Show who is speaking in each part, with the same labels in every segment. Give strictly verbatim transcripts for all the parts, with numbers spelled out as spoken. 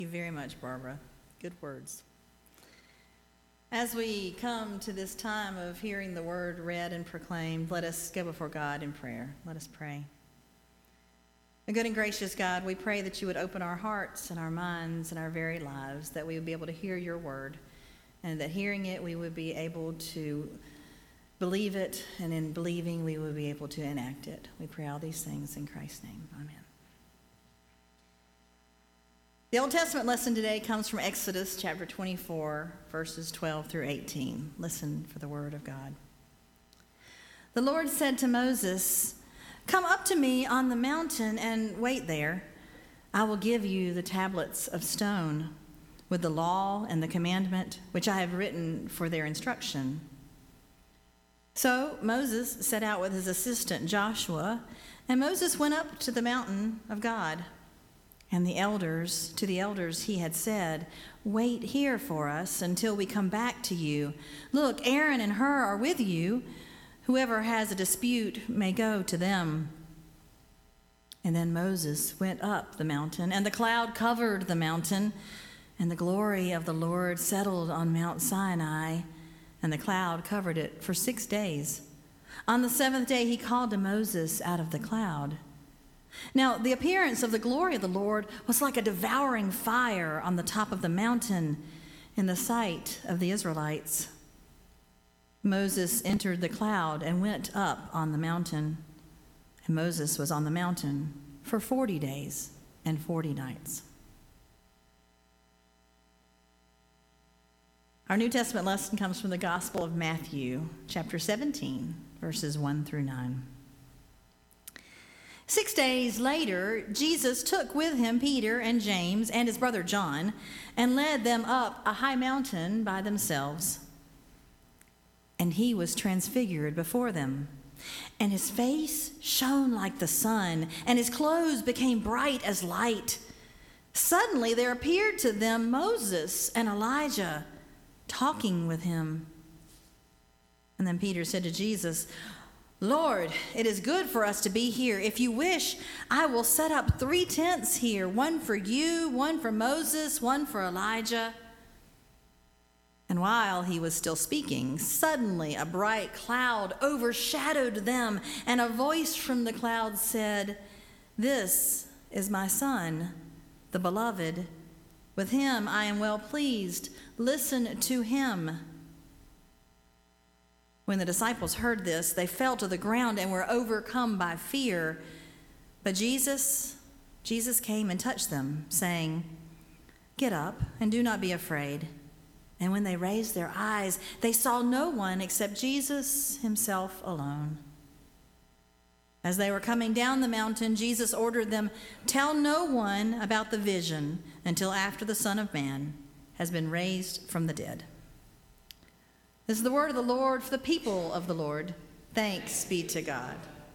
Speaker 1: you very much, Barbara. Good words. As we come to this time of hearing the word read and proclaimed, let us go before God in prayer. Let us pray. A good and gracious God, we pray that you would open our hearts and our minds and our very lives, that we would be able to hear your word, and that hearing it, we would be able to believe it, and in believing, we would be able to enact it. We pray all these things in Christ's name. Amen. The Old Testament lesson today comes from Exodus chapter twenty-four, verses twelve through eighteen. Listen for the word of God. The Lord said to Moses, "Come up to me on the mountain and wait there. I will give you the tablets of stone with the law and the commandment which I have written for their instruction." So Moses set out with his assistant Joshua, and Moses went up to the mountain of God. And the elders, to the elders he had said, "Wait here for us until we come back to you. Look, Aaron and Hur are with you. Whoever has a dispute may go to them." And then Moses went up the mountain, and the cloud covered the mountain, and the glory of the Lord settled on Mount Sinai, and the cloud covered it for six days. On the seventh day he called to Moses out of the cloud. Now, the appearance of the glory of the Lord was like a devouring fire on the top of the mountain in the sight of the Israelites. Moses entered the cloud and went up on the mountain. And Moses was on the mountain for forty days and forty nights. Our New Testament lesson comes from the Gospel of Matthew, chapter seventeen, verses one through nine. Six days later, Jesus took with him Peter and James and his brother John and led them up a high mountain by themselves. And he was transfigured before them, and his face shone like the sun, and his clothes became bright as light. Suddenly there appeared to them Moses and Elijah talking with him. And then Peter said to Jesus, "Lord, it is good for us to be here. If you wish, I will set up three tents here, one for you, one for Moses, one for Elijah." And while he was still speaking, suddenly a bright cloud overshadowed them, and a voice from the cloud said, "This is my son, the beloved. With him I am well pleased. Listen to him." When the disciples heard this, they fell to the ground and were overcome by fear. But Jesus, Jesus came and touched them, saying, "Get up and do not be afraid." And when they raised their eyes, they saw no one except Jesus himself alone. As they were coming down the mountain, Jesus ordered them, "Tell no one about the vision until after the Son of Man has been raised from the dead." This is the word of the Lord for the people of the Lord. Thanks be to God.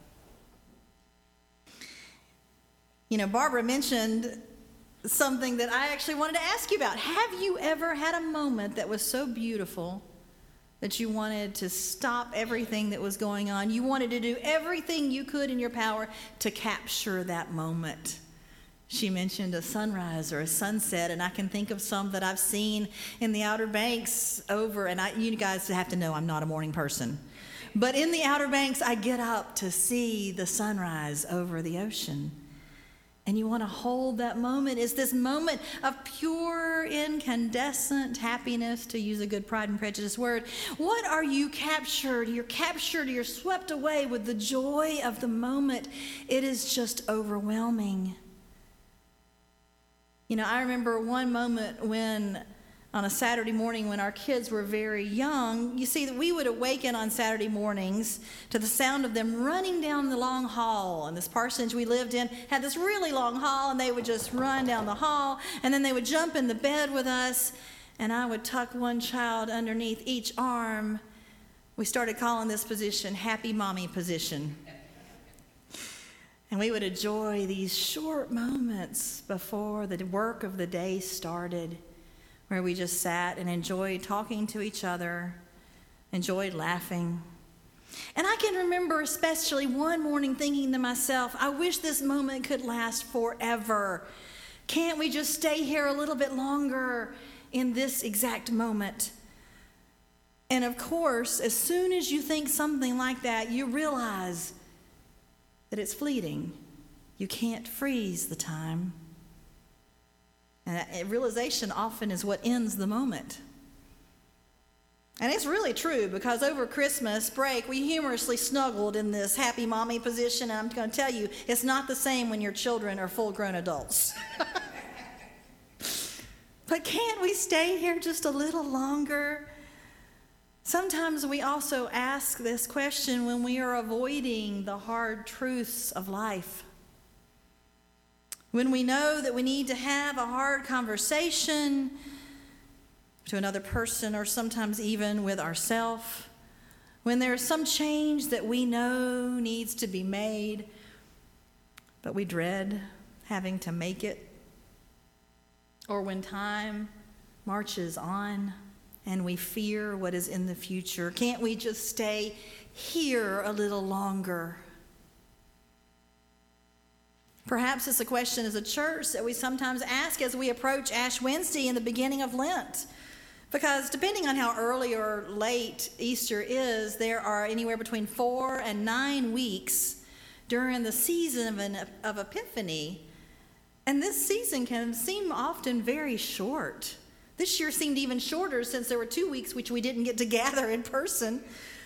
Speaker 1: You know, Barbara mentioned something that I actually wanted to ask you about. Have you ever had a moment that was so beautiful that you wanted to stop everything that was going on? You wanted to do everything you could in your power to capture that moment. She mentioned a sunrise or a sunset, and I can think of some that I've seen in the Outer Banks over, and I, you guys have to know I'm not a morning person. But in the Outer Banks, I get up to see the sunrise over the ocean. And you want to hold that moment. It's this moment of pure, incandescent happiness, to use a good Pride and Prejudice word. What are you captured? You're captured, you're swept away with the joy of the moment. It is just overwhelming. You know, I remember one moment when, on a Saturday morning when our kids were very young, you see that we would awaken on Saturday mornings to the sound of them running down the long hall. And this parsonage we lived in had this really long hall, and they would just run down the hall, and then they would jump in the bed with us, and I would tuck one child underneath each arm. We started calling this position Happy Mommy position. And we would enjoy these short moments before the work of the day started, where we just sat and enjoyed talking to each other, enjoyed laughing. And I can remember especially one morning thinking to myself, I wish this moment could last forever. Can't we just stay here a little bit longer in this exact moment? And of course, as soon as you think something like that, you realize that it's fleeting. You can't freeze the time. And that realization often is what ends the moment. And it's really true, because over Christmas break, we humorously snuggled in this happy mommy position. And I'm going to tell you, it's not the same when your children are full-grown adults. But can't we stay here just a little longer? Sometimes we also ask this question when we are avoiding the hard truths of life. When we know that we need to have a hard conversation to another person, or sometimes even with ourselves, when there's some change that we know needs to be made, but we dread having to make it, or when time marches on and we fear what is in the future, can't we just stay here a little longer? Perhaps it's a question as a church that we sometimes ask as we approach Ash Wednesday in the beginning of Lent. Because depending on how early or late Easter is, there are anywhere between four and nine weeks during the season of, an, of Epiphany. And this season can seem often very short. This year seemed even shorter since there were two weeks which we didn't get to gather in person.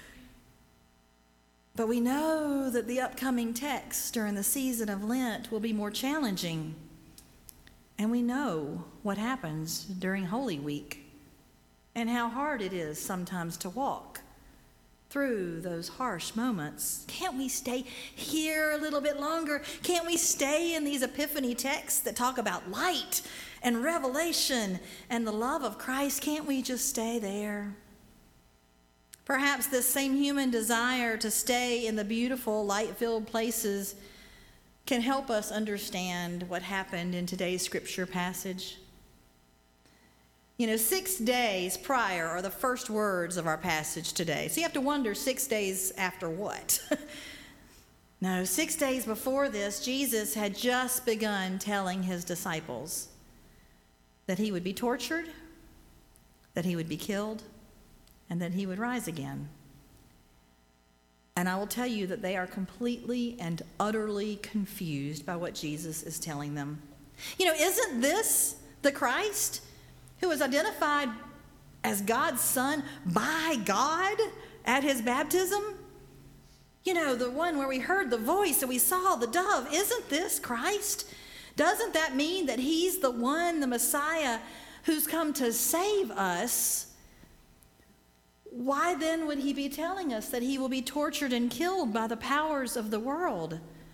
Speaker 1: But we know that the upcoming texts during the season of Lent will be more challenging. And we know what happens during Holy Week and how hard it is sometimes to walk through those harsh moments. Can't we stay here a little bit longer? Can't we stay in these Epiphany texts that talk about light and revelation and the love of Christ? Can't we just stay there? Perhaps this same human desire to stay in the beautiful, light-filled places can help us understand what happened in today's scripture passage. You know, six days prior are the first words of our passage today. So you have to wonder, six days after what? No, six days before this, Jesus had just begun telling his disciples that he would be tortured, that he would be killed, and that he would rise again. And I will tell you that they are completely and utterly confused by what Jesus is telling them. You know, isn't this the Christ who was identified as God's Son by God at his baptism? You know, the one where we heard the voice and we saw the dove. Isn't this Christ? Doesn't that mean that he's the one, the Messiah, who's come to save us? Why then would he be telling us that he will be tortured and killed by the powers of the world?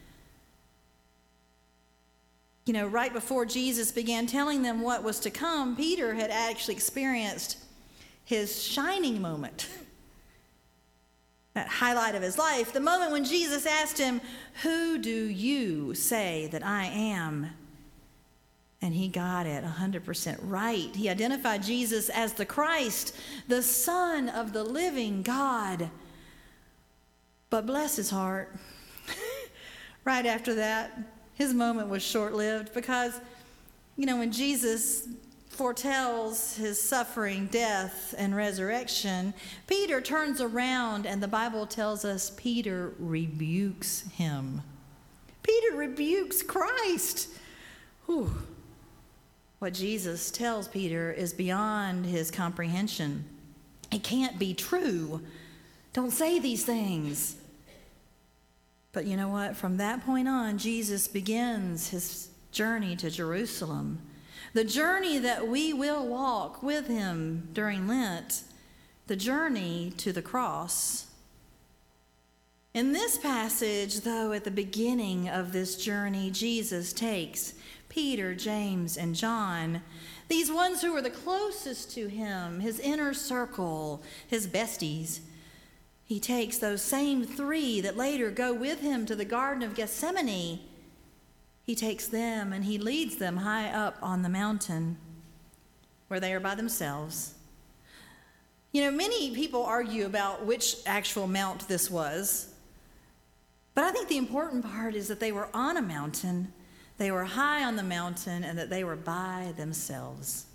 Speaker 1: You know, right before Jesus began telling them what was to come, Peter had actually experienced his shining moment, that highlight of his life, the moment when Jesus asked him, "Who do you say that I am?" And he got it one hundred percent right. He identified Jesus as the Christ, the Son of the living God. But bless his heart, right after that, his moment was short-lived, because, you know, when Jesus foretells his suffering, death, and resurrection, Peter turns around and the Bible tells us Peter rebukes him. Peter rebukes Christ. Whew. What Jesus tells Peter is beyond his comprehension. It can't be true. Don't say these things. But you know what? From that point on, Jesus begins his journey to Jerusalem. The journey that we will walk with him during Lent, the journey to the cross. In this passage, though, at the beginning of this journey, Jesus takes Peter, James, and John, these ones who were the closest to him, his inner circle, his besties. He takes those same three that later go with him to the Garden of Gethsemane. He takes them and he leads them high up on the mountain where they are by themselves. You know, many people argue about which actual mount this was. But I think the important part is that they were on a mountain they were high on the mountain and that they were by themselves.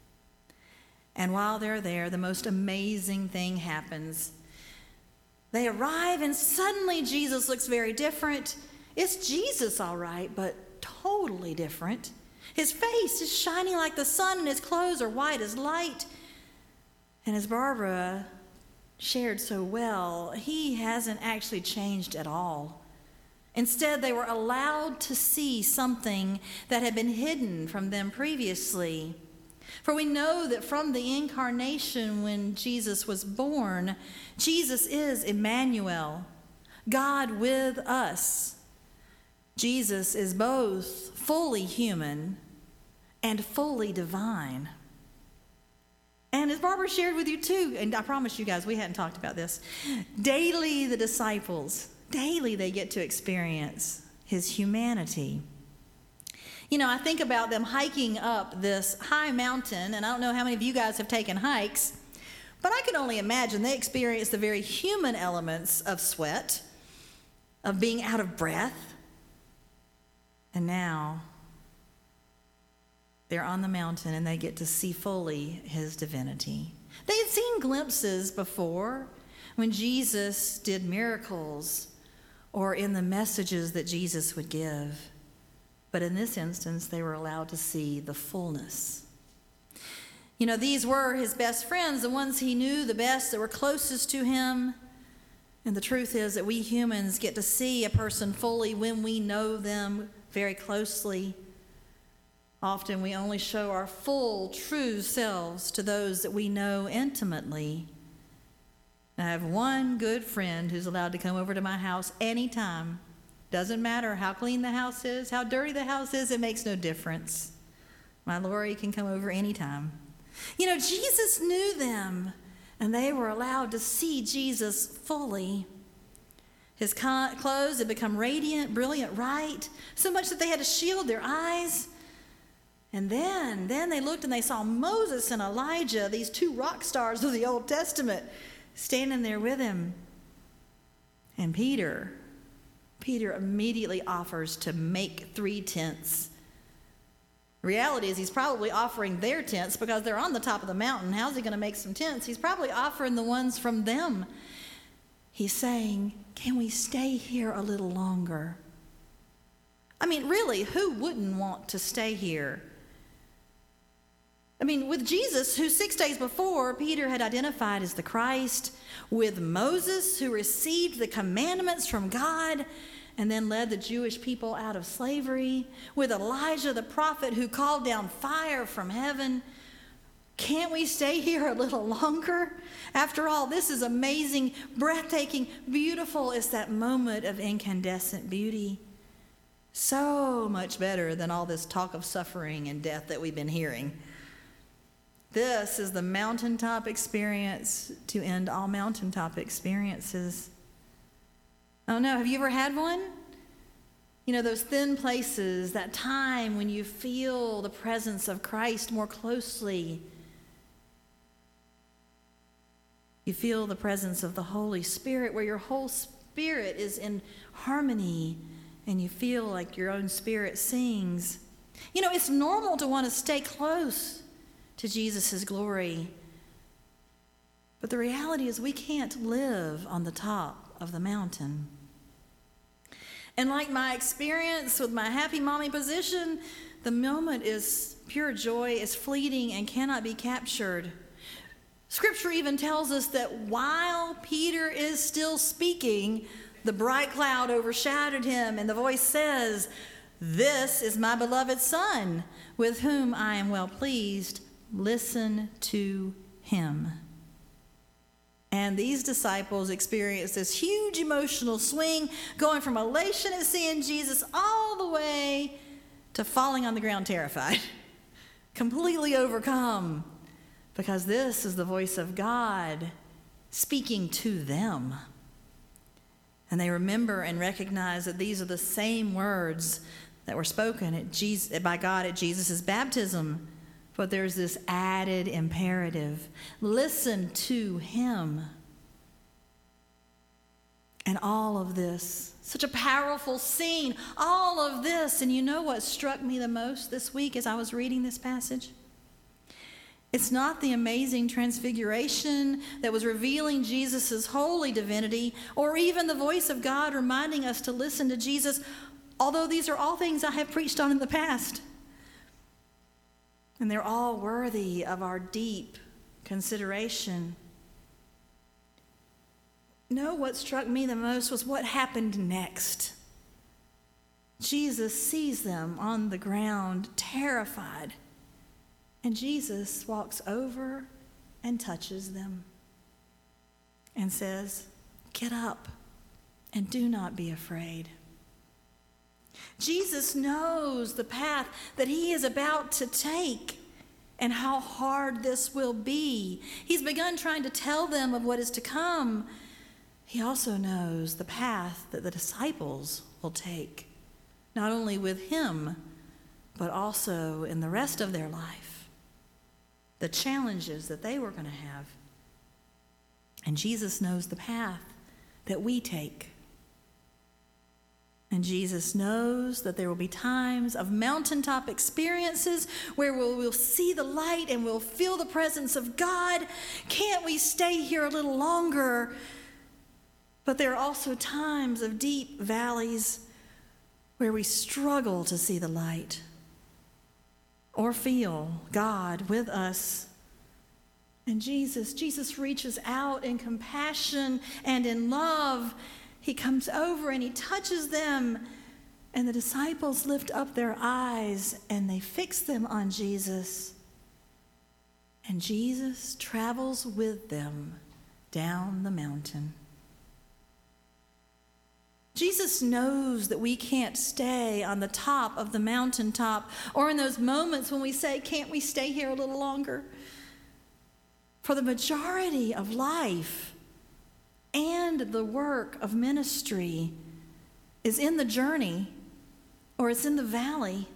Speaker 1: And while they're there, the most amazing thing happens. They arrive and suddenly Jesus looks very different. It's Jesus, all right, but totally different. His face is shining like the sun and his clothes are white as light. And as Barbara shared so well, he hasn't actually changed at all. Instead, they were allowed to see something that had been hidden from them previously. For we know that from the incarnation when Jesus was born, Jesus is Emmanuel, God with us. Jesus is both fully human and fully divine. And as Barbara shared with you too, and I promise you guys we hadn't talked about this, daily the disciples, daily they get to experience his humanity. You know, I think about them hiking up this high mountain, and I don't know how many of you guys have taken hikes, but I can only imagine they experience the very human elements of sweat, of being out of breath. And now they're on the mountain and they get to see fully his divinity. They had seen glimpses before when Jesus did miracles or in the messages that Jesus would give. But in this instance, they were allowed to see the fullness. You know, these were his best friends, the ones he knew the best, that were closest to him. And the truth is that we humans get to see a person fully when we know them very closely. Often we only show our full, true selves to those that we know intimately. I have one good friend who's allowed to come over to my house anytime. Doesn't matter how clean the house is, how dirty the house is, it makes no difference. My Lori can come over anytime. You know, Jesus knew them, and they were allowed to see Jesus fully. His clothes had become radiant, brilliant, right, so much that they had to shield their eyes. And then, then they looked and they saw Moses and Elijah, these two rock stars of the Old Testament, standing there with him. And Peter, Peter immediately offers to make three tents. The reality is he's probably offering their tents because they're on the top of the mountain. How's he going to make some tents? He's probably offering the ones from them. He's saying, can we stay here a little longer? I mean, really, who wouldn't want to stay here? I mean, with Jesus, who six days before Peter had identified as the Christ, with Moses, who received the commandments from God and then led the Jewish people out of slavery, with Elijah the prophet who called down fire from heaven, can't we stay here a little longer? After all, this is amazing, breathtaking, beautiful. It's that moment of incandescent beauty. So much better than all this talk of suffering and death that we've been hearing. This is the mountaintop experience to end all mountaintop experiences. Oh no, have you ever had one? You know, those thin places, that time when you feel the presence of Christ more closely. You feel the presence of the Holy Spirit, where your whole spirit is in harmony and you feel like your own spirit sings. You know, it's normal to want to stay close to Jesus' glory. But the reality is we can't live on the top of the mountain. And like my experience with my happy mommy position, the moment is pure joy, is fleeting, and cannot be captured. Scripture even tells us that while Peter is still speaking, the bright cloud overshadowed him, and the voice says, "This is my beloved Son, with whom I am well pleased. Listen to him." And these disciples experienced this huge emotional swing, going from elation at seeing Jesus all the way to falling on the ground terrified, completely overcome, because this is the voice of God speaking to them. And they remember and recognize that these are the same words that were spoken at Jesus, by God at Jesus' baptism. But there's this added imperative. Listen to him. And all of this, such a powerful scene, all of this. And you know what struck me the most this week as I was reading this passage? It's not the amazing transfiguration that was revealing Jesus' holy divinity, or even the voice of God reminding us to listen to Jesus, although these are all things I have preached on in the past. And they're all worthy of our deep consideration. No, what struck me the most was what happened next. Jesus sees them on the ground, terrified, and Jesus walks over and touches them and says, "Get up and do not be afraid." Jesus knows the path that he is about to take and how hard this will be. He's begun trying to tell them of what is to come. He also knows the path that the disciples will take, not only with him, but also in the rest of their life, the challenges that they were going to have. And Jesus knows the path that we take. And Jesus knows that there will be times of mountaintop experiences where we'll, we'll see the light and we'll feel the presence of God. Can't we stay here a little longer? But there are also times of deep valleys where we struggle to see the light or feel God with us. And Jesus, Jesus reaches out in compassion and in love. He comes over and he touches them, and the disciples lift up their eyes and they fix them on Jesus. And Jesus travels with them down the mountain. Jesus knows that we can't stay on the top of the mountaintop, or in those moments when we say, "Can't we stay here a little longer?" For the majority of life and the work of ministry is in the journey, or it's in the valley.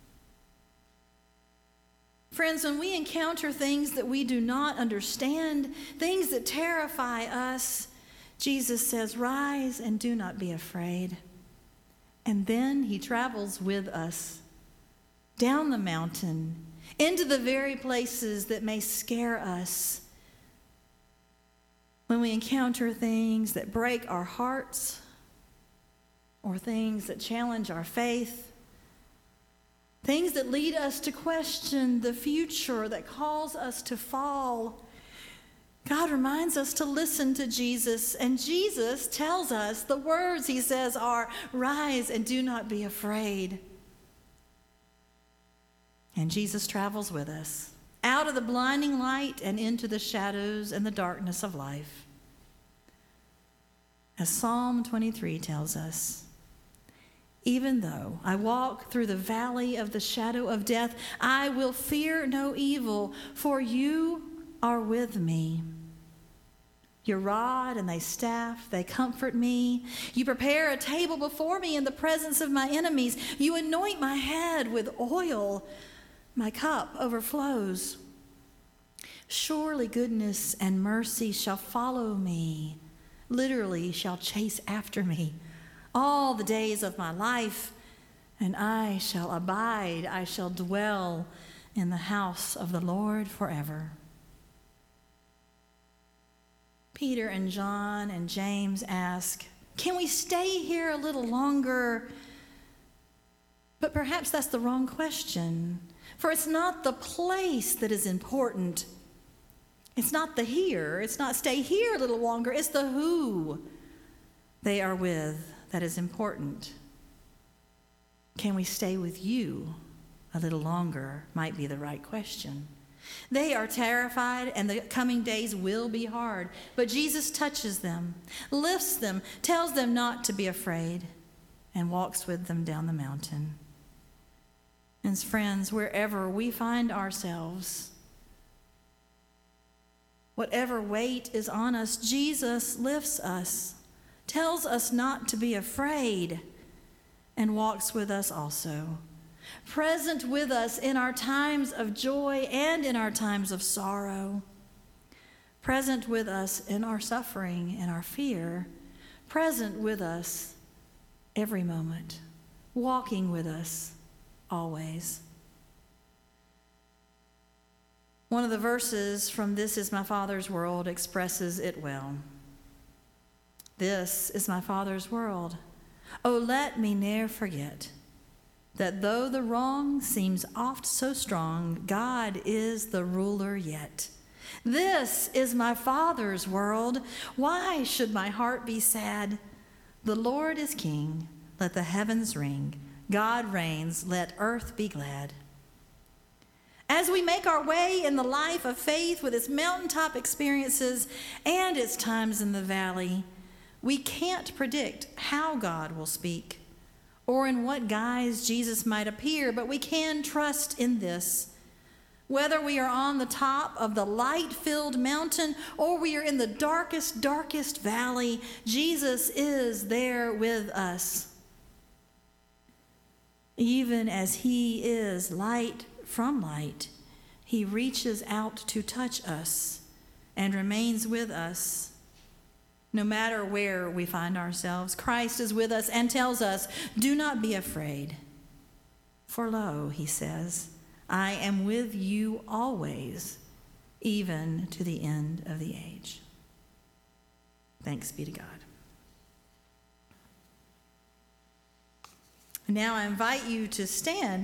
Speaker 1: Friends, when we encounter things that we do not understand, things that terrify us, Jesus says, "Rise and do not be afraid." And then he travels with us down the mountain, into the very places that may scare us. When we encounter things that break our hearts, or things that challenge our faith, things that lead us to question the future, that cause us to fall, God reminds us to listen to Jesus, and Jesus tells us the words he says are, "Rise and do not be afraid." And Jesus travels with us out of the blinding light and into the shadows and the darkness of life. As Psalm twenty-three tells us, "Even though I walk through the valley of the shadow of death, I will fear no evil, for you are with me. Your rod and thy staff, they comfort me. You prepare a table before me in the presence of my enemies. You anoint my head with oil. My cup overflows. Surely goodness and mercy shall follow me," literally shall chase after me, "all the days of my life, and I shall abide, I shall dwell in the house of the Lord forever." Peter and John and James ask, "Can we stay here a little longer?" But perhaps that's the wrong question, for it's not the place that is important. It's not the here, it's not stay here a little longer, it's the who they are with that is important. Can we stay with you a little longer might be the right question. They are terrified, and the coming days will be hard. But Jesus touches them, lifts them, tells them not to be afraid, and walks with them down the mountain. And friends, wherever we find ourselves, whatever weight is on us, Jesus lifts us, tells us not to be afraid, and walks with us also. Present with us in our times of joy and in our times of sorrow. Present with us in our suffering and our fear. present with us every moment, walking with us always. One of the verses from This Is My Father's World expresses it well. This is my Father's world. Oh, let me ne'er forget that though the wrong seems oft so strong, God is the ruler yet. This is my Father's world. Why should my heart be sad? The Lord is King. Let the heavens ring. God reigns. Let earth be glad. As we make our way in the life of faith with its mountaintop experiences and its times in the valley, we can't predict how God will speak or in what guise Jesus might appear, but we can trust in this. Whether we are on the top of the light-filled mountain or we are in the darkest, darkest valley, Jesus is there with us. Even as he is light from light, he reaches out to touch us and remains with us. No matter where we find ourselves, Christ is with us and tells us, do not be afraid. For lo, he says, I am with you always, even to the end of the age. Thanks be to God. Now I invite you to stand